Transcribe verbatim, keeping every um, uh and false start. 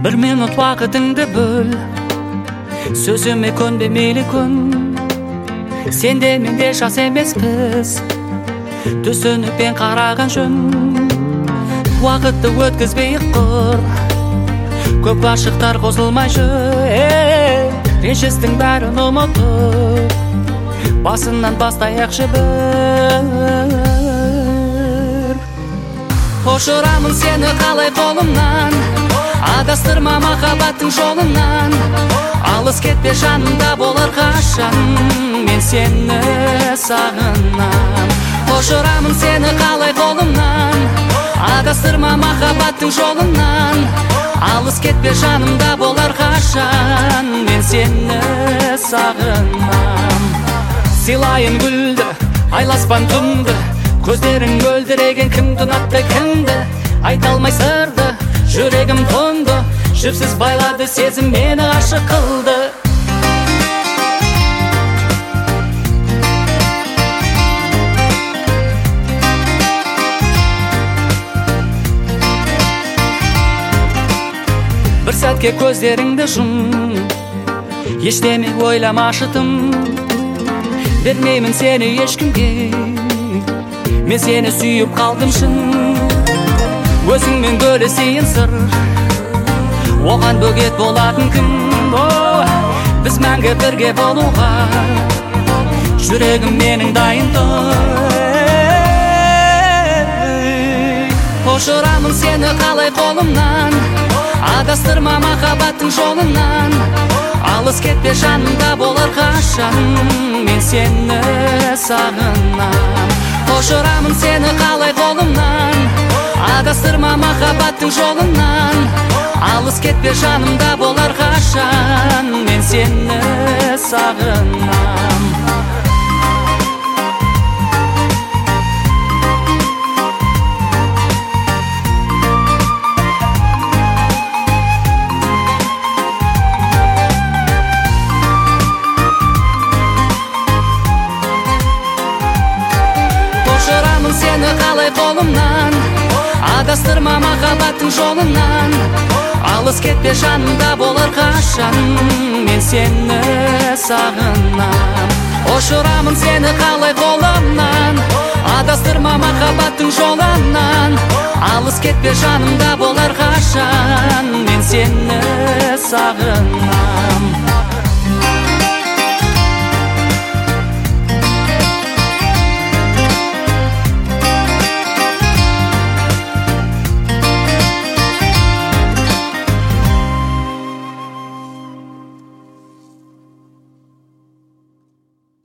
Bir minut vaqtыңды бөл, сөзіме көнбе мейлі көн. Сенде менде жас емеспіз, түсінікпен қараған жөн. Вақытты өткізбей қыр, көп ғашықтар қосылмай жүр. Ренжістің бәрін ұмытып, басынан бастайықшы бір. Қошырамын сені қалай қолымнан, адастырма махаббаттың жолынан. Алыс кетпе жанымда болар қашан, мен сені сағынам. Қошырамын сені қалай қолымнан, адастырма махаббаттың жолынан. Алыс кетпе жанымда болар қашан, мен сені сағынам. Сыйлайын гүлді, айласпан түнді, көздерің мөлдіреген кімді ұнатты кімді. Айта алмай сырды, жүрегім тоңды, жіпсіз байлады сезім мені ғашық қылды. Бір сәтке көздеріңді жұм, ештеме ойламашы тым. Бермеймін сені ешкімге, мен сені сүйіп қалдым шын. Өзіңмен бөлісейін сыр, оған бөгет болатын кім. Біз мәңгі бірге болуға, жүрегім менің дайын тұр. Қошырамын сені қалай қолымнан, адастырма махаббаттың жолынан. Алыс кетпе жанымда болар қашан, мен сені сағынам. Қошырамын сені қалай қолымнан, адастырма махаббаттың жолынан. Алыс кетпе жанымда болар қашан, мен сені сағынам. Қошырамын сені қалай қолымнан, адастырма махаббаттың жолынан. Алыс кетпе жанымда болар қашан, мен сені сағынам. Қошырамын сені қалай қолымнан, адастырма махаббаттың жолынан. Алыс кетпе жанымда болар қашан.